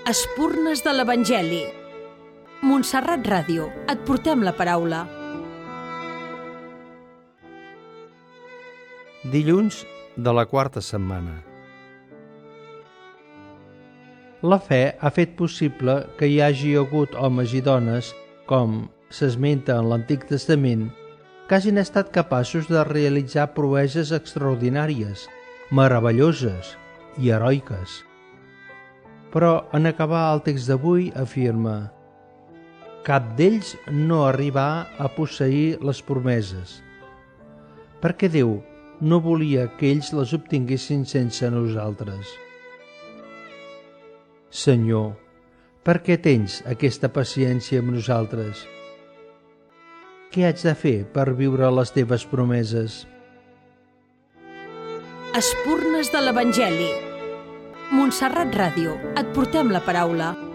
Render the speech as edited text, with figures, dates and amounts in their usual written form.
Espurnes de l'Evangeli. Montserrat Ràdio, et portem la paraula. Dilluns de la quarta setmana. La fe ha fet possible que hi hagi hagut homes i dones, com s'esmenta en l'Antic Testament, que hagin estat capaços de realitzar proeses extraordinàries, meravelloses i heroiques. Però en acabar el text d'avui afirma: cap d'ells no arribà a posseir les promeses, perquè Déu no volia que ells les obtinguessin sense nosaltres. Senyor, per què tens aquesta paciència amb nosaltres? Què haig de fer per viure les teves promeses? Espurnes de l'Evangeli. Montserrat Ràdio, et portem la paraula.